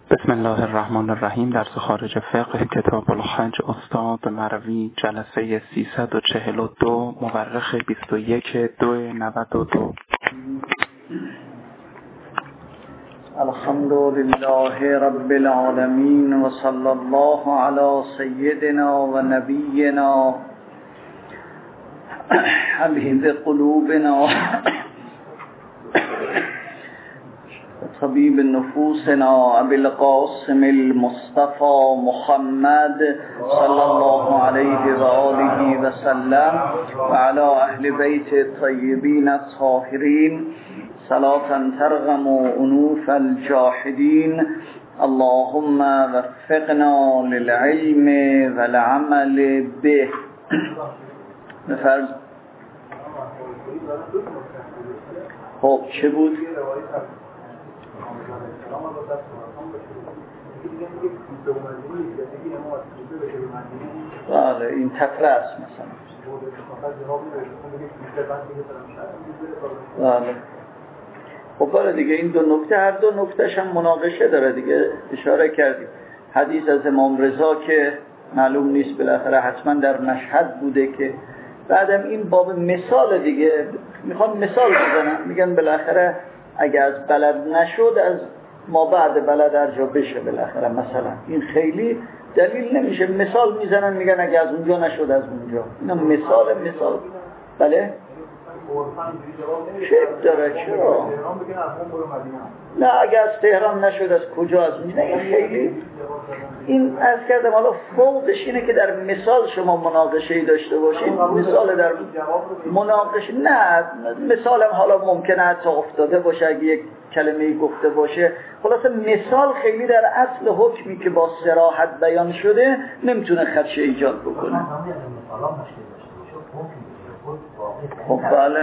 بسم الله الرحمن الرحیم. درس خارج فقه کتاب الحج استاد مروی جلسه 342 مورخ 21/2/92. الحمد لله رب العالمین و صلی الله علی سیدنا و نبینا حبیب قلوبنا طبیب نفوسنا ابی القاسم المصطفى محمد صلی الله علیه و آله و سلم و علی اهل بیت الطیبین الطاهرین صلاة ترغم انوف الجاحدین. اللهم وفقنا للعلم والعمل به. خب چه بود؟ بله این تفره است مثلا. بله خب بله دیگه این دو نکته، هر دو نکتهش هم مناقشه داره دیگه. اشاره کردیم حدیث از امام رضا که معلوم نیست بالاخره حتما در مشهد بوده که بعدم این باب مثال دیگه میخوان مثال بزنن، میگن بالاخره اگه از بلد نشد از ما بعد بلد ارجا بشه بالاخره. مثلا این خیلی دلیل نمیشه، مثال میزنن میگن اگه از اونجا نشد از اونجا. اینا مثال. بله چه داره؟ چرا؟ نه اگه از تهران نشد از کجا از اونجا؟ این خیلی این از کردم. حالا فوقش اینه که در مثال شما مناقشه‌ای داشته باشید. مثال در مناقشه نه، مثال هم حالا ممکنه حتی افتاده باشه اگه یک کلمه‌ای گفته باشه. خلاصه مثال خیلی در اصل حکمی که با صراحت بیان شده نمیتونه خدشه ایجاد بکنه. خب بله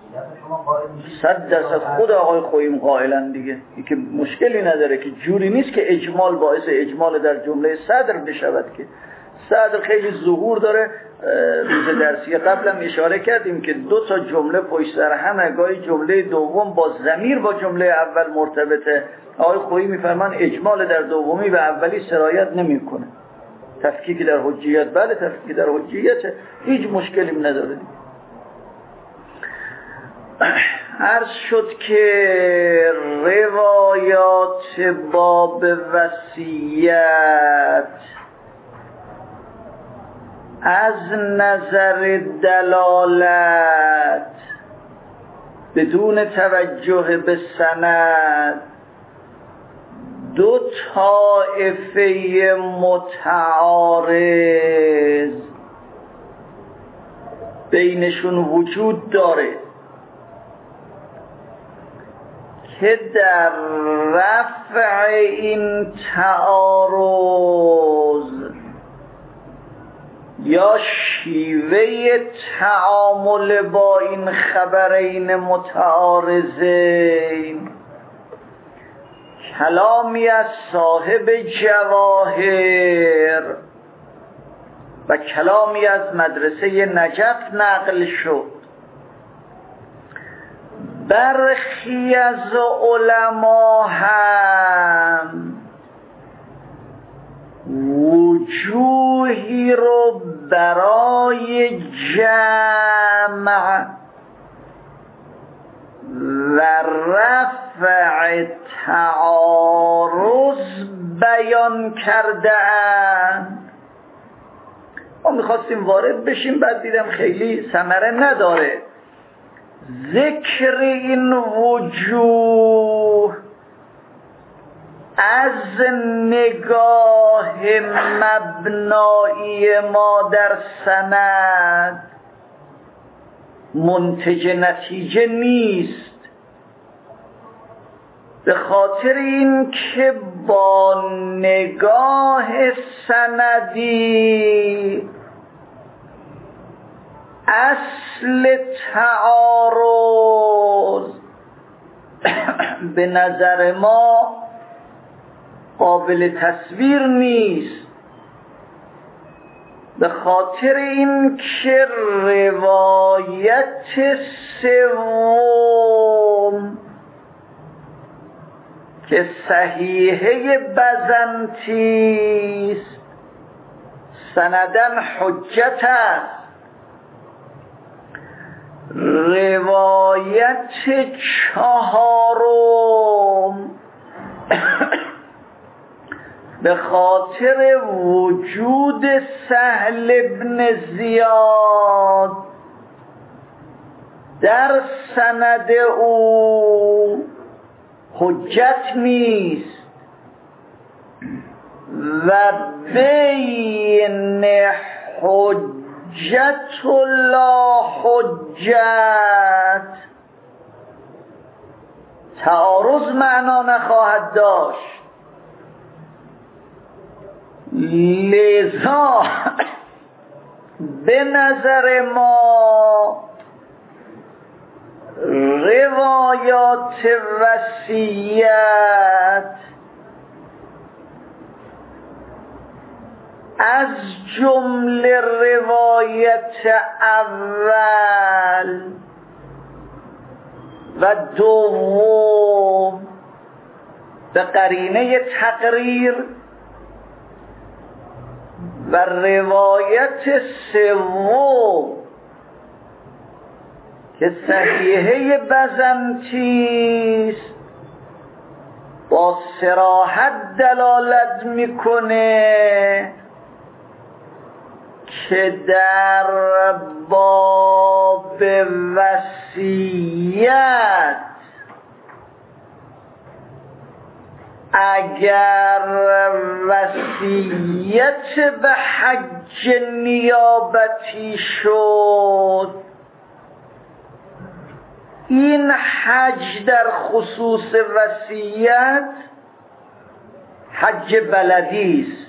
100% خود آقای خوییم قائلن دیگه. این که مشکلی نداره که جوری نیست که اجمال باعث اجمال در جمله صدر بشود که صدر خیلی ظهور داره. روز درسی قبلم اشاره کردیم که 2 تا جمله پشت سر هم، گاهی جمله دوم با ضمیر با جمله اول مرتبطه. آقای خویی میفرمان اجمال در دومی و اولی سرایت نمیکنه. تفکیک در حجیت، بله تفکیک در حجیت هیچ مشکلی نداره. عرض شد که روایات باب وصیت از نظر دلالت بدون توجه به سند 2 طایفه متعارض بینشون وجود داره که در رفع این تعارض یا شیوه تعامل با این خبرین متعارضین کلامی از صاحب جواهر و کلامی از مدرسه نجف نقل شد. برخی از علما هم وجوهی رو برای جمع و رفع تعارض بیان کردند. ما میخواستیم وارد بشیم، بعد دیدم خیلی ثمره نداره ذکر این وجوه از نگاه مبنایی ما در سند منتج نتیجه نیست، به خاطر این که با نگاه سندی اصل تعارض به نظر ما قابل تصویر نیست. به خاطر این که روایت سوم که صحیحه بزنطی است سندن حجت است. روایت چهارم به خاطر وجود سهل بن زیاد در سند او حجت نیست و بین حجت و لا حجت تعارض معنا نخواهد داشت. لذا به نظر ما روایات وصیت از جمله روایت اول و دوم به قرینه تقریر و روایت سوم که صحیحه بزنطی است با صراحت دلالت میکنه که در باب وصیت اگر وصیت به حج نیابتی شد، این حج در خصوص وصیت حج بلدی است.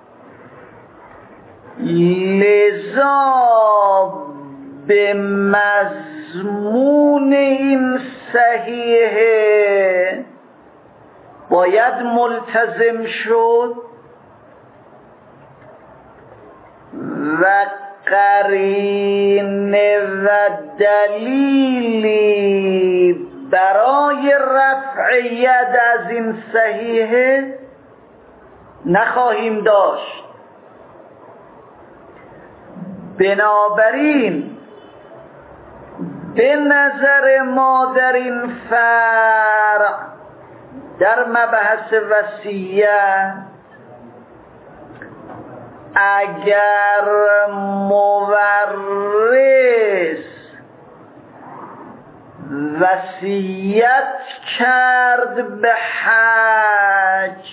لذا به مضمون این صحیحه باید ملتزم شد و قرینه و دلیلی برای رفع ید از این صحیحه نخواهیم داشت. بنابراین به نظر ما در این فرع در مبحث وصیت اگر مورث وصیت کرد به حج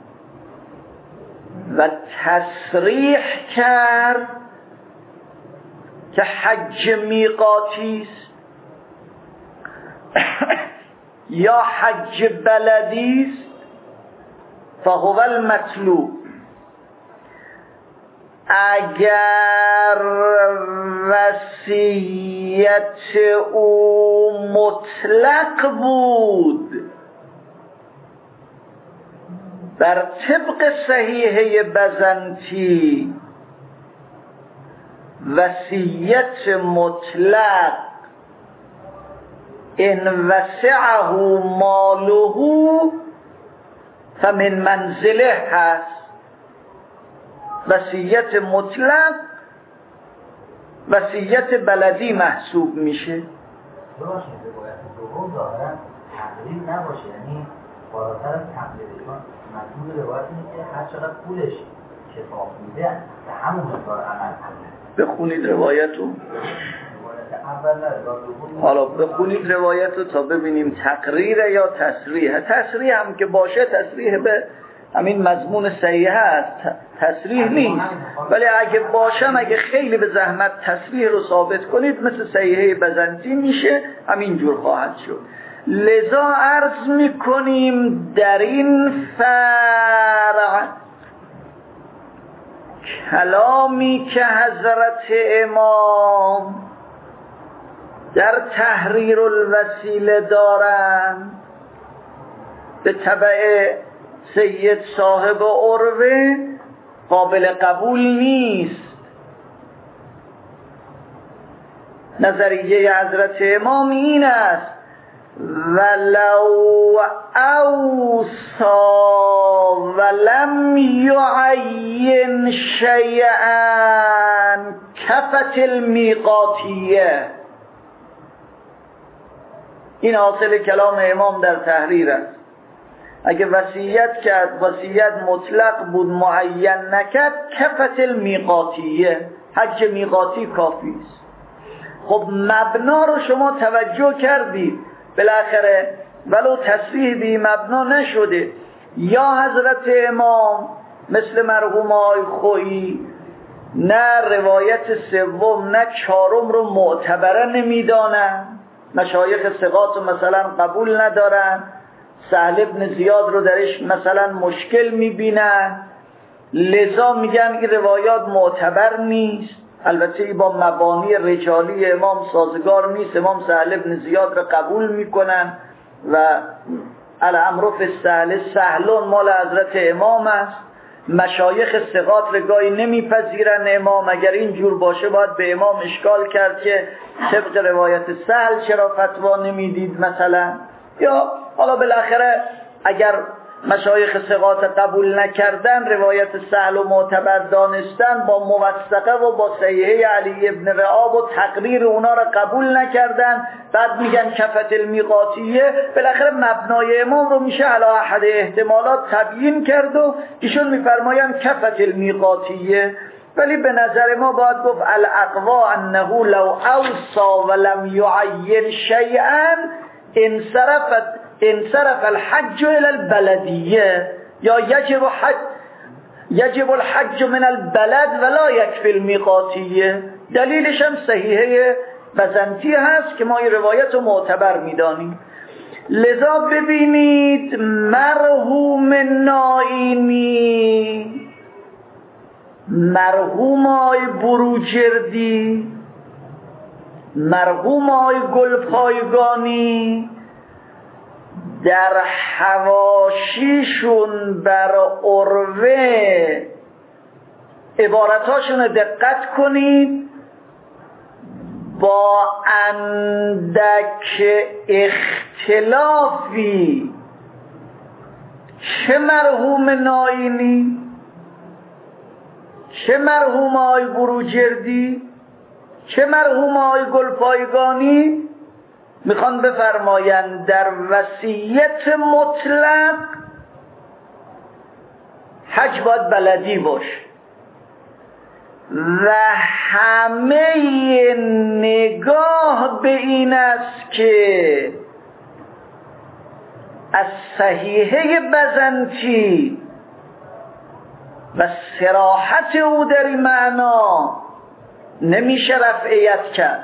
و تصریح کرد که حج میقاتی است یا حج بلدی است فهو المطلوب. اگر وصیت او مطلق بود بر طبق صحیحه بزنطی، وصیت مطلق ان وسعه ماله فمن منزله هست. وصیت مطلق وصیت بلدی محسوب میشه. باشه روایت دوم ظاهرا تقلیل نباشه، یعنی بالاتر از تقلیل. مضمون روایت اینه که هر چقدر پولش کفاف میده به همون مقدار عمل کنه. بخونید روایتو. حالا بخونید روایتو تا ببینیم تقریره یا تصریحه. تصریح هم که باشه تصریح به همین مضمون صحیحه است، تصریح نیست. ولی اگه باشم، اگه خیلی به زحمت تصریح رو ثابت کنید مثل صحیحه بزنطی میشه، همینجور خواهد شد. لذا عرض میکنیم در این فرع کلامی که حضرت امام در تحریر الوسیله دارند به تبع سید صاحب عروه قابل قبول نیست. نظریه حضرت امام این است ولو اوصا ولم یعین شیئا کفت المیقاتیه. این حاصل کلام امام در تحریر است. اگه وصیت کرد، وصیت مطلق بود، معین نکرد، کفت المیقاتیه، حج میقاتی کافی است. خب مبنا رو شما توجه کردید بالاخره، ولو تصریح بی مبنا نشده. یا حضرت امام مثل مرحوم آقای خویی نه روایت سوم نه چهارم رو معتبره نمیدانن، مشایخ ثقات رو مثلا قبول ندارن، سهل ابن زیاد رو درش مثلا مشکل میبینن، لذا میگن این روایات معتبر نیست. البته با مبانی رجالی امام سازگار نیست. امام سهل ابن زیاد رو قبول میکنن و الامر فی السهل سهلون مال حضرت امام است. مشایخ ثقات رو گاهی نمیپذیرن امام. اگر این جور باشه باید به امام اشکال کرد که طبق روایت سهل چرا فتوا نمیدید مثلا. یا حالا بالاخره اگر مشایخ ثقات قبول نکردن، روایت سهل و معتبر دانستن، با موثقه و با صحیحه علی ابن رعاب و تقریر اونا را قبول نکردن، بعد میگن کفت المیقاتیه. بالاخره مبنای امام رو میشه علی احد احتمالات تبیین کرد و ایشون میفرماین کفت المیقاتیه. ولی به نظر ما باید گفت الاقوا انه لو اوصا ولم یعین شیئا انصرف الحج الى البلدیه، یا یجب الحج من البلد ولا یکفی المیقاتیه. دلیلش هم صحیحه بزنطی هست که ما این روایت رو معتبر میدانیم. لذا ببینید مرحوم نائینی، مرحوم آی بروجردی، مرحوم آی گلپایگانی در حواشیشون بر عروه عبارتاشون دقت کنید، با اندک اختلافی چه مرحوم نائینی چه مرحوم آی بروجردی چه مرحوم آی گلپایگانی میخوان بفرمایند در وصیت مطلق حج باید بلدی باشه و همه نگاه به این است که از صحیحه بزنطی و صراحت او در این معنا نمیشه رفعیت کرد.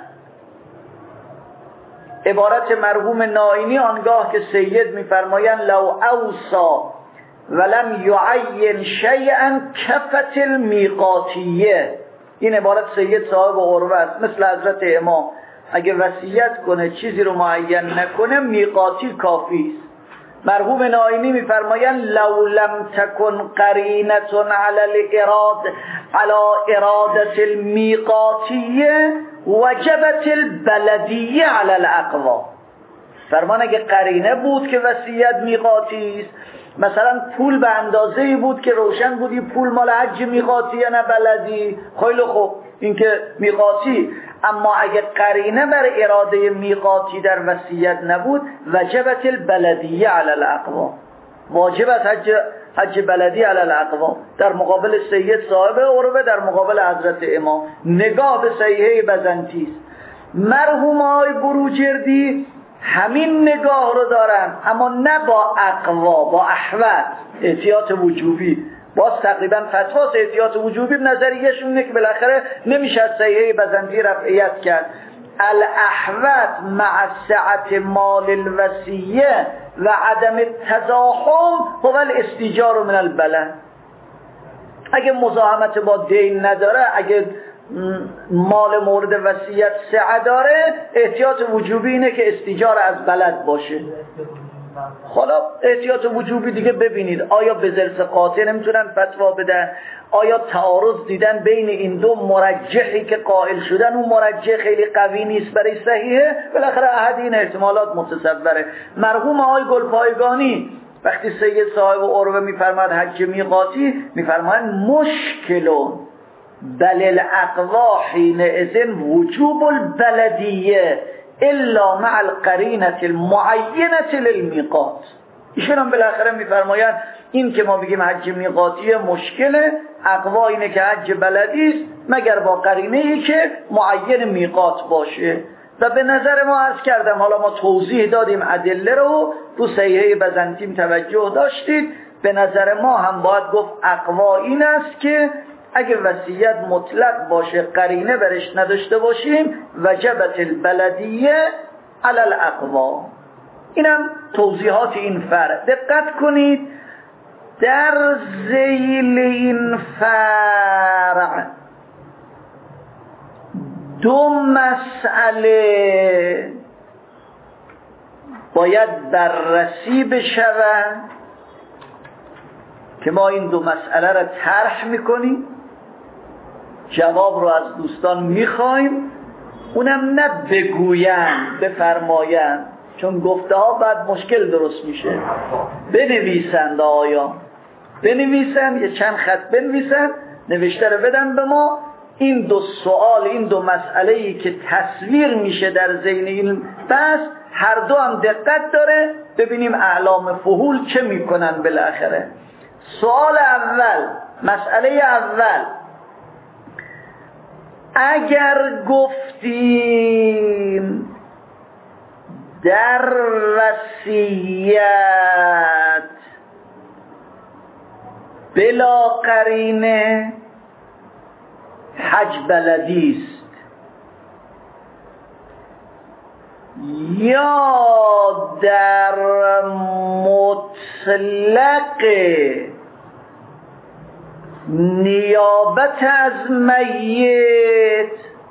عبارت مرحوم نائینی آنگاه که سید میفرمایند لو اوصا ولم یعین شیئا کفت المیقاتیه، این عبارت سید صاحب عروه است. مثل حضرت امام اگه وصیت کنه چیزی رو معین نکنه میقاتی کافی است. مرحوم نائینی میفرمایند لو لم تکن قرینه علی اراده المیقاتیه وجبت البلدیه علی الاقوا. فرمان اگه قرینه بود که وصیت میقاتی است، مثلا پول به اندازه‌ای بود که روشن بود این پول مال حج میقاتیه نه بلدی، خیلی خوب این که میقاتی. اما اگه قرینه بر اراده میقاتی در وصیت نبود، وجبت البلدیه علی الاقوا، واجب است حج بلدی علی الاقوا. در مقابل سید صاحب عروه، در مقابل حضرت امام، نگاه به صحیحه بزنطی است. مرحوم آقای بروجردی همین نگاه رو دارن، اما نه با اقوا، با احوط، احتیاط وجوبی. باز تقریبا فتواست احتیاط وجوبی. نظریهشون اینه که بالاخره نمیشه از صحیحه بزنطی رفعیت کرد. الاحوط مع سعت مال الوصیه و عدم التزاحم هو الاستیجار من البلد. اگه مزاحمت با دین نداره، اگه مال مورد وصیت سعه داره، احتیاط وجوبی اینه که استیجار از بلد باشه. حالا احتیاط وجوبی دیگه ببینید، آیا به ذرس قاطع نمیتونن فتوا بدن؟ آیا تعارض دیدن بین این دو مرجحی که قائل شدن اون مرجح خیلی قوی نیست برای صحیحه؟ بالاخره احد این احتمالات متصوره. مرحوم آقای گلپایگانی وقتی سید صاحب عروه میفرماد حج میقاتی، میفرماد مشکلون بل الاقوا حینئذ وجوب البلدیه الا مع القرینه المعینه للمیقات. ایشون هم بالاخره میفرمایند این که ما بگیم حج میقاتی مشکله، اقوا اینه که حج بلدی است مگر با قرینه ای که معین میقات باشه. و به نظر ما عرض کردم، حالا ما توضیح دادیم ادله رو، تو صحیحه بزنطین توجه داشتید، به نظر ما هم باید گفت اقوا این است که اگه وصیت مطلق باشه قرینه برش نداشته باشیم وجبت البلدیه علی الاقوا. اینم توضیحات این فرع. دقت کنید در ذیل این فرع دو مسئله باید بررسی بشود که ما این دو مسئله را طرح میکنیم، جواب رو از دوستان میخوایم، اونم نه بگویند بفرمایند، چون گفته ها بعد مشکل درست میشه. بنویسند، آیا بنویسند، یه چند خط بنویسند، نوشته رو بدن به ما. این دو سوال، این دو مسئله‌ای که تصویر میشه در ذهن این بحث، هر دو هم دقت داره، ببینیم اعلام فحول چه میکنن بالاخره. سوال اول، مسئله اول، اگر گفتیم در وصیت بلا قرینه حج بلدی است، یا در مطلق نیابت از میت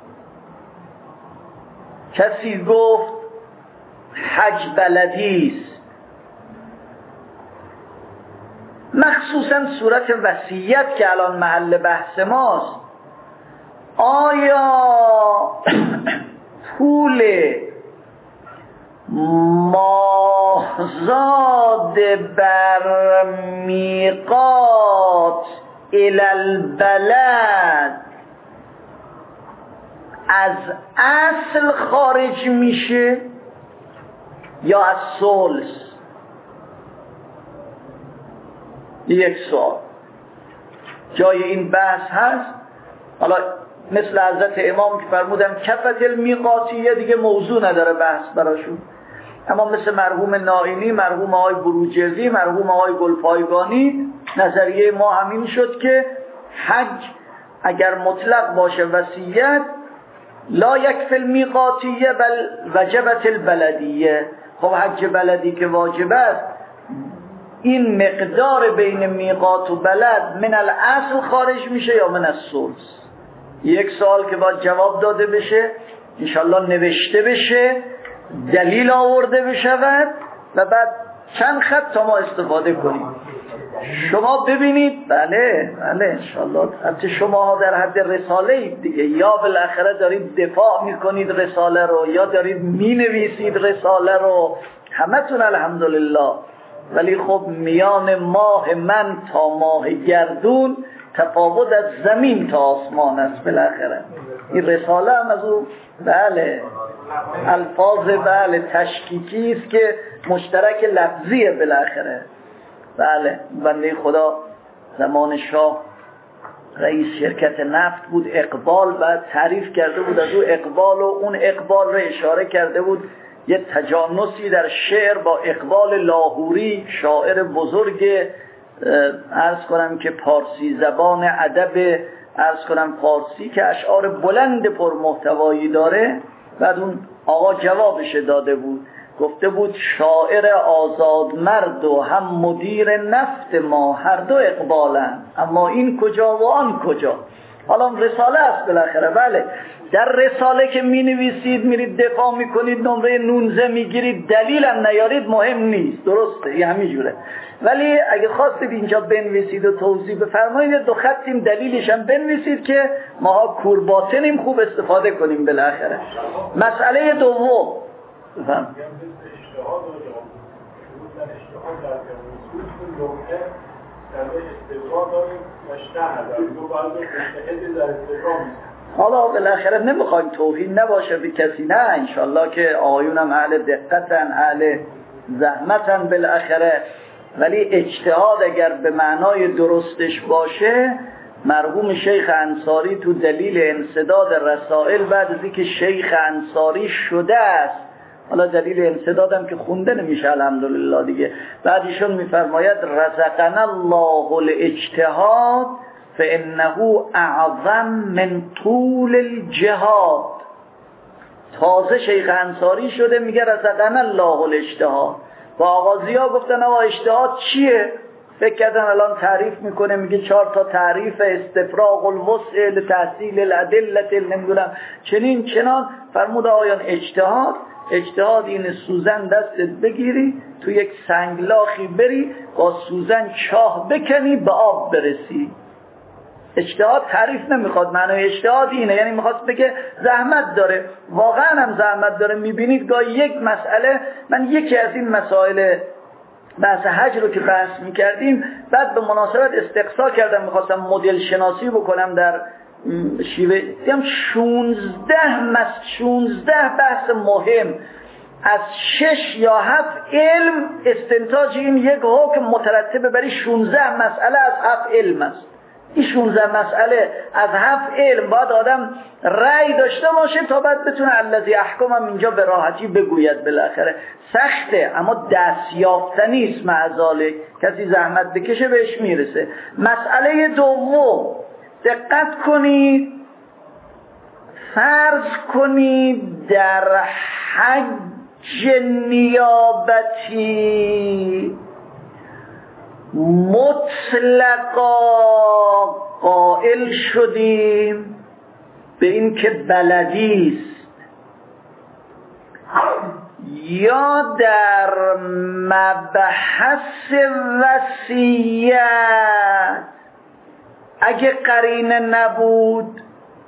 کسی گفت حج بلدی است، مخصوصا صورت وصیت که الان محل بحث ماست، آیا پول مازاد بر میقات الی البلد از اصل خارج میشه یا از ثلث؟ یک سوال جای این بحث هست. حالا مثل حضرت امام که فرمودن کفت المیقاتیه دیگه موضوع نداره بحث براشون، اما مثل مرحوم نائینی، مرحوم آقای بروجردی، مرحوم آقای گلپایگانی، نظریه ما همین شد که حج اگر مطلق باشه وصیت لا یکفی المیقاتیه بل وجبت البلدیه. خب حج بلدی که واجب است، این مقدار بین میقات و بلد من الاصل خارج میشه یا من الثلث؟ یک سوال که باید جواب داده بشه، انشالله نوشته بشه، دلیل آورده بشود و بعد چند خط تا ما استفاده کنیم. شما ببینید، بله انشالله، البته شما در حد رساله اید دیگه، یا بالاخره دارید دفاع میکنید رساله رو یا دارید مینویسید رساله رو، همتون الحمدلله، ولی خب میان ماه من تا ماه گردون تفاوت از زمین تا آسمان است بالاخره. این رساله هم از اون بله الفاظ بله تشکیکی است که مشترک لفظیه بالاخره. بله بنده خدا زمان شاه رئیس شرکت نفت بود، اقبال بعد تعریف کرده بود از او اقبال، و اون اقبال رو اشاره کرده بود یه تجانسی در شعر با اقبال لاهوری، شاعر بزرگ عرض کنم که پارسی زبان ادب عرض کنم فارسی که اشعار بلند پر محتوایی داره. بعد اون آقا جوابش داده بود، گفته بود شاعر آزاد مرد و هم مدیر نفت ما هر دو اقبالن، اما این کجا و آن کجا. حالا رساله است بالاخره. بله در رساله که می نویسید میرید دفاع میکنید، نمره 19 میگیرید، دلیلم نیارید، مهم نیست، درسته، یه همینجوره. ولی اگه خواستید اینجا بنویسید و توضیح بفرمایید، دو خطیم دلیلش هم بنویسید که ما کورباطنیم، خوب استفاده کنیم بالاخره. مسئله دوم بفهم. حالا بالاخره نمیخوایم توهین نباشه به کسی، نه، انشالله که آقایونم اهل دقتن، اهل زحمتن بالاخره، ولی اجتهاد اگر به معنای درستش باشه، مرحوم شیخ انصاری تو دلیل انسداد رسائل بعد از اینکه شیخ انصاری شده است، حالا دلیل انسدادم که خونده نمیشه الحمدلله دیگه، بعد ایشون میفرماید رزقنا الله الاجتهاد فانه اعظم من طول الجهاد. تازه شیخ انصاری شده میگه رزقنا الله الاجتهاد. با آغازی‌ها گفتن آقا اجتهاد چیه؟ فکر کردن الان تعریف میکنه، میگه 4 تا تعریف، استفراغ الوسع لتحصیل الادله، نمیدونم چنین چنان. فرمود آقایان اجتهاد اینه سوزن دستت بگیری، تو یک سنگلاخی بری، با سوزن چاه بکنی، به آب برسی. اجتهاد تعریف نمیخواد، معنای اجتهاد اینه، یعنی میخواد بگه زحمت داره، واقعا هم زحمت داره. میبینید گاهی یک مسئله، من یکی از این مسائل بحث حج رو که بحث میکردیم، بعد به مناسبت استقصا کردم، میخواستم مدل شناسی بکنم در شیوه، دیدم 16 بحث مهم از 6 یا 7 علم استنتاج این یک حکم مترتبه بر 16 مسئله از 7 علم است. این 16 مسئله از 7 علم باید آدم رأی داشته باشه تا بعد بتونه الذی احکم هم اینجا به راحتی بگوید. بالاخره سخته اما دستیافتنی است، معذاله کسی زحمت بکشه بهش میرسه. مسئله دوم، دقت کنید، فرض کنید در حج نیابتی مطلقا قائل شدیم به این که بلدی است، یا در مبحث وصیت اگه قرینه نبود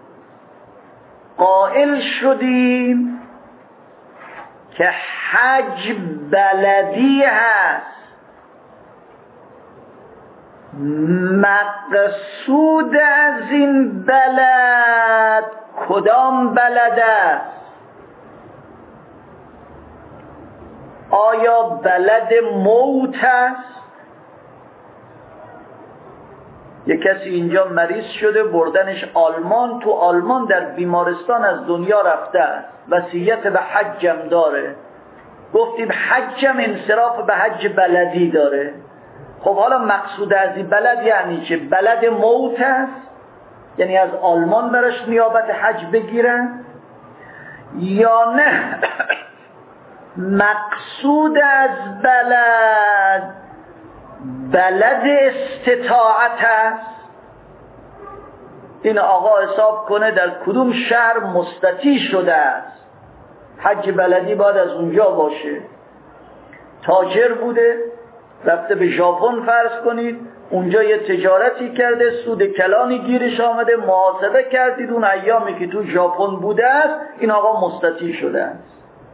قائل شدیم که حج بلدی هست. مقصود از این بلد کدام بلد است؟ آیا بلد موت است؟ یک کسی اینجا مریض شده بردنش آلمان، تو آلمان در بیمارستان از دنیا رفته است، وصیت به حجم داره، گفتیم حجم انصراف به حج بلدی داره. خب حالا مقصود از این بلد یعنی چه؟ بلد موت است، یعنی از آلمان براش نیابت حج بگیرن، یا نه مقصود از بلد استطاعت است؟ این آقا حساب کنه در کدوم شهر مستطیع شده است، حج بلدی باید از اونجا باشه. تاجر بوده رفته به ژاپن فرض کنید، اونجا یه تجارتی کرده، سود کلانی گیرش آمده، محاسبه کردید اون ایامی که تو ژاپن بوده است این آقا مستطیع شده است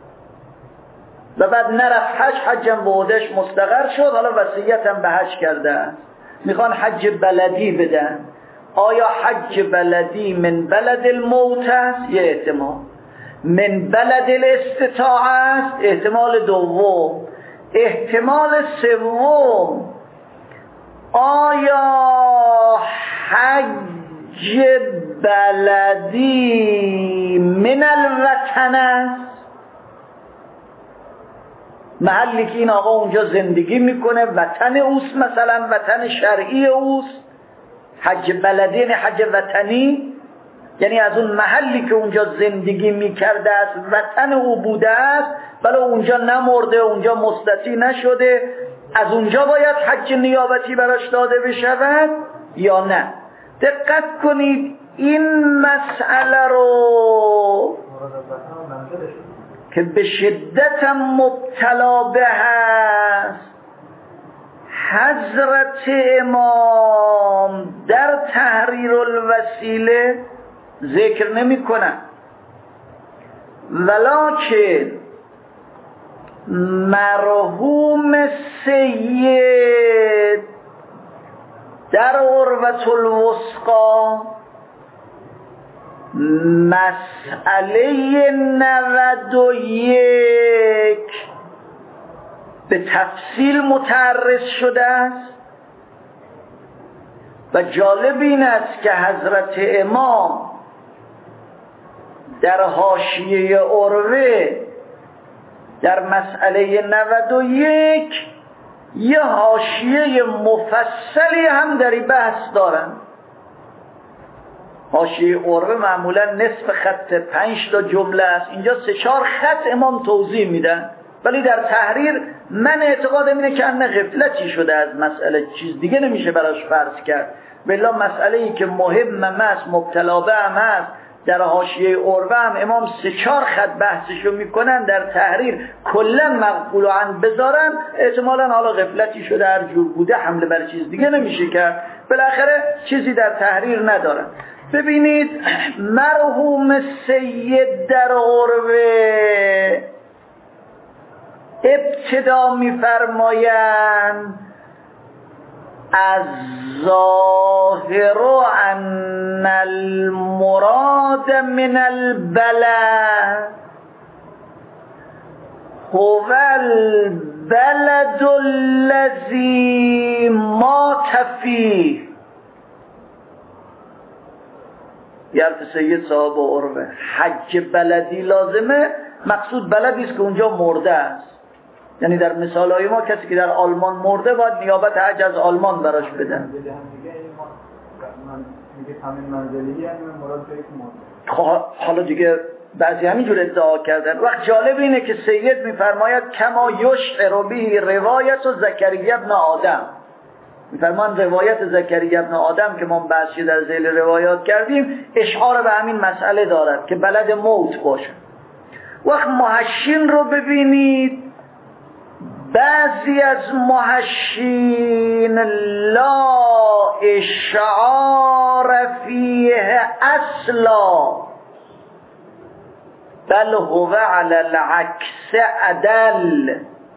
و بعد نرفت حج، حجم به عهده‌اش مستقر شد، حالا وصیتم به حج کرده است، میخوان حج بلدی بدن. آیا حج بلدی من بلد الموت است؟ یه احتمال. من بلد الاستطاعه است؟ احتمال دوم. احتمال سوم، آیا حج بلدی من الوطن است؟ محلی که این آقا اونجا زندگی میکنه وطن اوست، مثلا وطن شرعی اوست. حج بلدی یعنی حج وطنی، یعنی از اون محلی که اونجا زندگی میکرده است وطن او بوده است، ولی اونجا نمرده، اونجا مستطیع نشده، از اونجا باید حج نیابتی براش داده بشود یا نه؟ دقت کنید این مسئله رو که به شدت مبتلا به هست حضرت امام در تحریر الوسیله ذکر نمی کنن، ولکن مرحوم سید در عروة الوثقی مسئله 91 به تفصیل متعرض شده است و جالب این است که حضرت امام در حاشیه عروه در مسئله 91 یه حاشیه مفصلی هم در این بحث دارن. حاشیه عروه معمولا نصف خط 5 تا جمله است، اینجا 3-4 خط امام توضیح میدن، ولی در تحریر من اعتقادم اینه که انه غفلتی شده از مسئله، چیز دیگه نمیشه براش فرض کرد. بلا مسئله ای که مهم است، مبتلا به هم هست، در حاشیه عروه هم امام 3-4 خط بحثشو میکنن، در تحریر کلا مقبول عن بذارن، احتمالاً حالا غفلتی شده، هر جور بوده حمله بر چیز دیگه نمیشه کرد، بالاخره چیزی در تحریر ندارن. ببینید مرحوم سید در عروه ابتدا میفرمایند الظاهر ان المراد من البلد هو البلد الذي مات فيه. یارت سید صاحب عروه حج بلدی لازمه، مقصود بلدی است که اونجا مرده است. یعنی در مثالهای ما کسی که در آلمان مرده باید نیابت حج از آلمان براش بدن. حالا دیگه بعضی همینجور ادعا کردن. وقت جالب اینه که سید میفرماید کما یشعر به روایت و زکریا ابن آدم، میفرمان روایت زکریا ابن آدم که ما بحثی در ذیل روایات کردیم اشعار به همین مسئله دارد که بلد موت باشه. وقت محشین رو ببینید، بعضی از محشین لا اشعار فیه اصلا بل هو علی العکس عدل.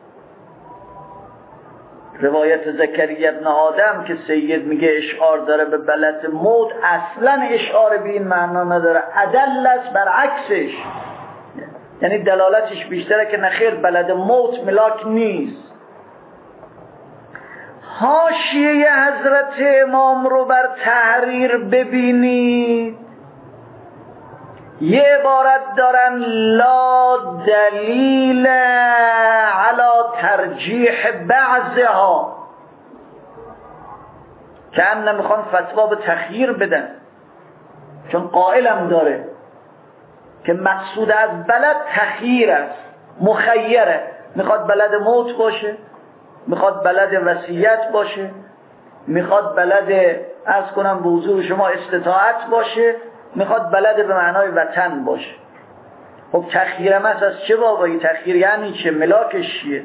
روایت زکریا ابن آدم که سید میگه اشعار داره به بلد موت، اصلا اشعار به این معنا نداره، عدل است برعکسش، یعنی دلالتش بیشتره که نخیر بلد موت ملاک نیست. حاشیه حضرت امام رو بر تحریر ببینید، یه عبارت دارن لا دلیل علی ترجیح بعضها، که هم نمیخوان فتوا به تخییر بدن، چون قائلم داره که مقصود از بلد تخییر است، مخیره، میخواد بلد موت باشه، میخواد بلد وصیت باشه، میخواد بلد عرض کنم به حضور شما استطاعت باشه، میخواد بلد به معنای وطن باشه. خب تخییرم است از چه بابایی؟ تخییر یعنی چه؟ ملاکش چیه؟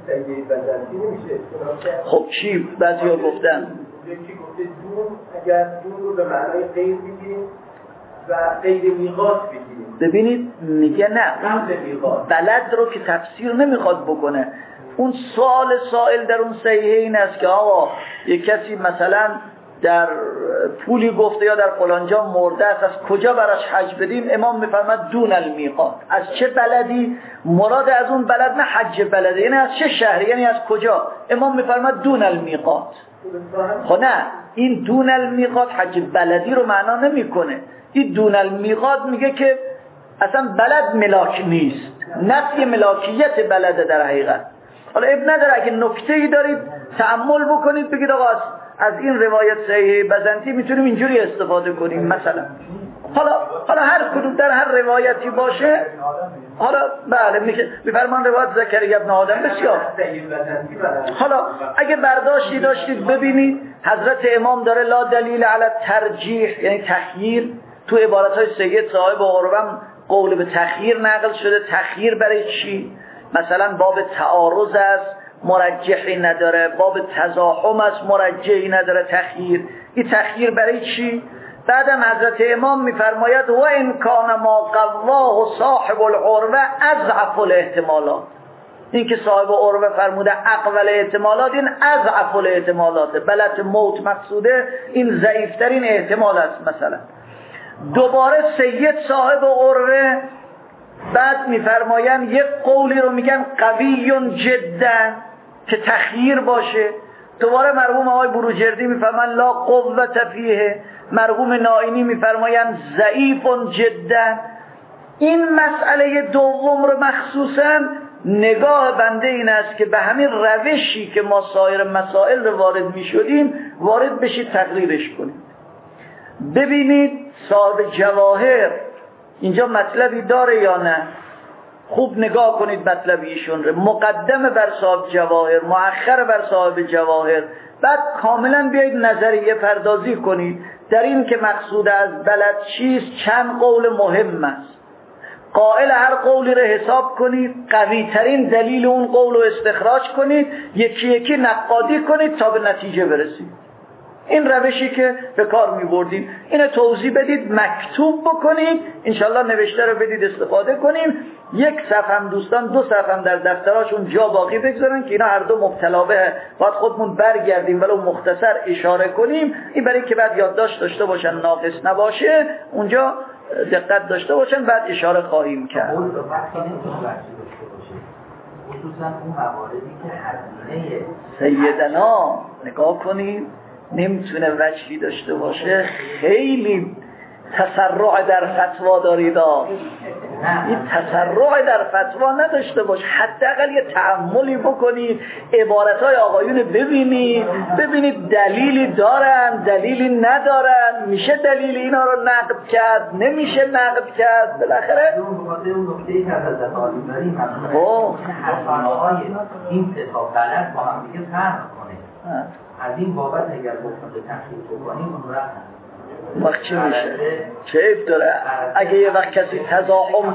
خب چی؟ بعضی ها گفتن یکی گفته دون، اگر دون رو به معنای غیر بگیریم و غیر میقات بگیریم. ببینید میگه نه، بلد رو که تفسیر نمیخواد بکنه. اون سائل در اون صحیحه این است که آقا یک کسی مثلا در پولی گفته یا در فلانجا مرده است، از کجا براش حج بدیم؟ امام میفرماد دون المیقات. از چه بلدی؟ مراد از اون بلد نه حج بلده، یعنی از چه شهری، یعنی از کجا؟ امام میفرماد دون المیقات. خب نه، این دون المیقات حج بلدی رو معنا نمیکنه. این دون المیقات میگه که اصلا بلد ملاک نیست، نفی ملاکیت بلده در حقیقت. حالا اب نداره، اگه نکته‌ای دارید تأمل بکنید بگید آقا از این روایت صحیح بزنتی میتونیم اینجوری استفاده کنیم مثلا. حالا هر کدوم در هر روایتی باشه، حالا بله میفرمان روایت زکریا ابن آدم بسیار. حالا اگه برداشتی داشتید ببینید حضرت امام داره لا دلیل علی ترجیح، یعنی تخییر، تو عبارتهای سید صاحب قربم قول به تخییر نقل شده. تخییر برای چی؟ مثلا باب تعارض است، مرجحی نداره، باب تزاحم است، مرجحی نداره تخییر. این تخییر برای چی؟ بعدم حضرت امام میفرماید و ان کان ما قواه صاحب العروه اضعف الاحتمالات. این که صاحب عروه فرموده اقول احتمالات، این اضعف الاحتمالات، بلت موت مقصوده، این ضعیفترین احتمال است. مثلا دوباره سید صاحب عروه بعد میفرمایند یک قولی رو میگن قوی جدا که تخییر باشه. دوباره مرحوم آقای بروجردی میفرمایند لا قوة فیه، مرحوم نائینی میفرمایند ضعیف جدا. این مسئله دوم رو مخصوصا نگاه بنده این است که به همین روشی که ما سایر مسائل رو وارد میشدیم وارد بشید تقریرش کنید. ببینید صاحب جواهر اینجا مطلبی داره یا نه، خوب نگاه کنید مطلب ایشون رو. مقدمه بر صاحب جواهر، مؤخر بر صاحب جواهر، بعد کاملا بیایید نظریه پردازی کنید در این که مقصود از بلد چیست. چند قول مهم است، قائل هر قولی رو حساب کنید، قوی ترین دلیل اون قول رو استخراج کنید، یکی یکی نقادی کنید تا به نتیجه برسید. این روشی که به کار می بردیم، اینو توضیح بدید، مکتوب بکنید، انشالله نوشته رو بدید استفاده کنیم. یک صفحه هم دوستان، دو صفحه هم در دفتراشون جا باقی بگذارن که اینا هر دو مبتلا به باید خودمون برگردیم ولو مختصر اشاره کنیم. این برای که بعد یادداشت داشته باشن، ناقص نباشه، اونجا دقت داشته باشن، بعد اشاره خواهیم کرد. خصوصا اون مواردی که هزینه سیدنا نگاه کنید نمیتونه وجهی داشته باشه. خیلی تسرع در فتوا دارید. این تسرع در فتوا نداشته باش، حداقل یه تأملی بکنید، عبارتهای آقایون ببینید دلیلی دارن، دلیلی ندارن، میشه دلیل اینا رو نقد کرد، نمیشه نقد کرد. بالاخره اون نکته‌ای که از تعالی داریم حرف‌های این کتاب بلد با هم دیگه فرق کنه. از این بابت اگر بخواد تحقیق بکنیم اون وقت چی میشه؟ کیف داره. اگه یه وقت کسی تزاحم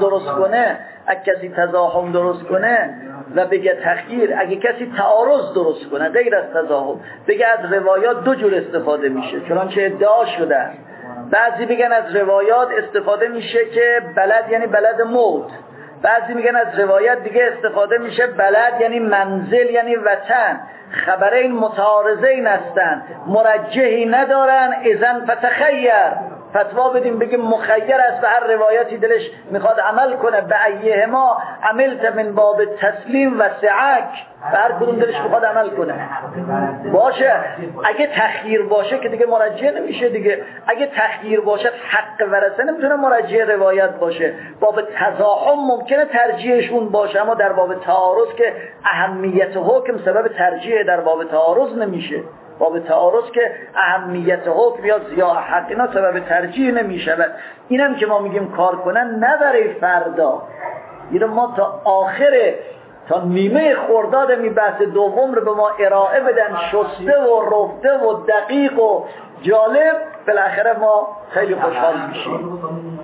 درست کنه و بگه تخییر، اگه کسی تعارض درست کنه غیر از تزاحم، بگه از روایات دو جور استفاده میشه چنانچه ادعا شده. بعضی بگن از روایات استفاده میشه که بلد یعنی بلد موت، بعضی میگن از روایت دیگه استفاده میشه بلد یعنی منزل یعنی وطن. خبرین متعارضین هستن، مرجحی ندارن، اذن فتخیر، فتوا بدیم بگیم مخیر است و هر روایتی دلش میخواد عمل کنه. به ایهما عملت من باب تسلیم و سعک، و هر کدوم دلش میخواد عمل کنه باشه. اگه تخییر باشه که دیگه مرجح نمیشه دیگه. اگه تخییر باشه حق ورثه نمیتونه مرجح روایت باشه. باب تزاحم ممکنه ترجیحشون باشه، اما در باب تعارض که اهمیت حکم سبب ترجیح در باب تعارض نمیشه. باب تعارض که اهمیت حکم یا ضیاع حق اینا سبب ترجیح نمیشه. اینم که ما میگیم کار کنن نه برای فردا، اینو ما تا آخر تا نیمه خرداد می بحث دوم رو به ما ارائه بدن، شسته و رفته و دقیق و جالب، بالاخره ما خیلی خوشحال میشیم.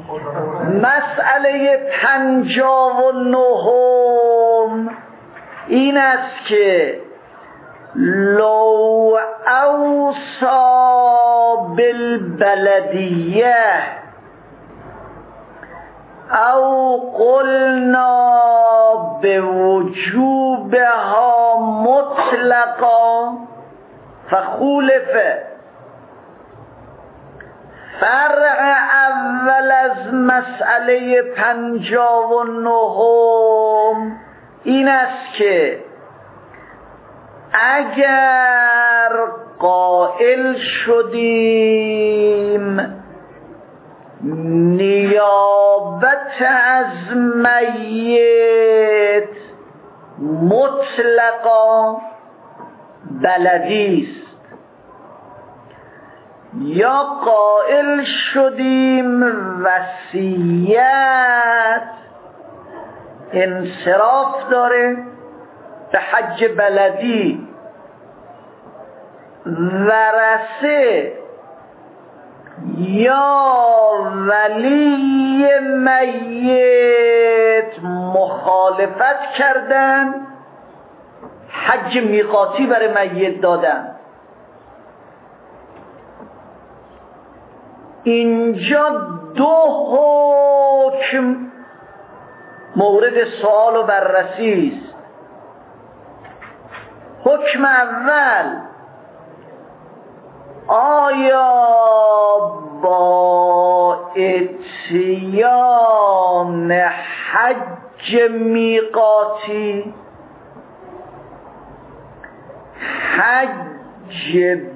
مسئله 59 این است که لو اوصا بالبلدیه او قلنا بوجوبها مطلقا فخولفه. فرع اول از مسئله 59 این است که اگر قائل شدیم نیابت از میت مطلقا بلدی است، یا قائل شدیم وصیت انصراف داره به حج بلدی، ورثه یا ولی میت مخالفت کردن، حج میقاتی برای میت دادن. اینجا دو حکم مورد سوال و بررسی است. حکم اول، آیا با اتیان حج میقاتی حج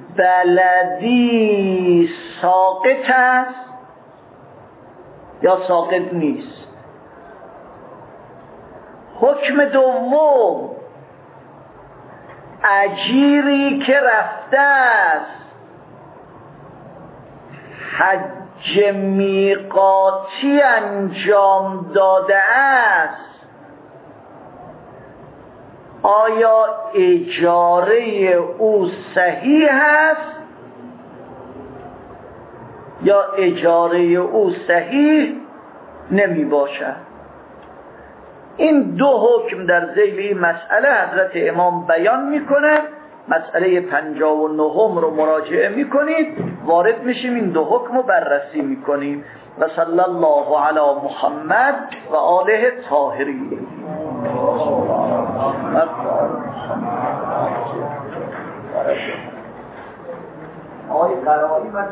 بلدی ساقط است یا ساقط نیست؟ حکم دوم، اجیری که رفته است حج میقاتی انجام داده است، آیا اجاره او صحیح است یا اجاره او صحیح نمی باشد؟ این دو حکم در ذیل این مسئله حضرت امام بیان میکنه. مسئله 59 رو مراجعه میکنید، وارد میشیم این دو حکم رو بررسی میکنیم. و صلی الله علی محمد و آله الطاهرین. آقای قراری من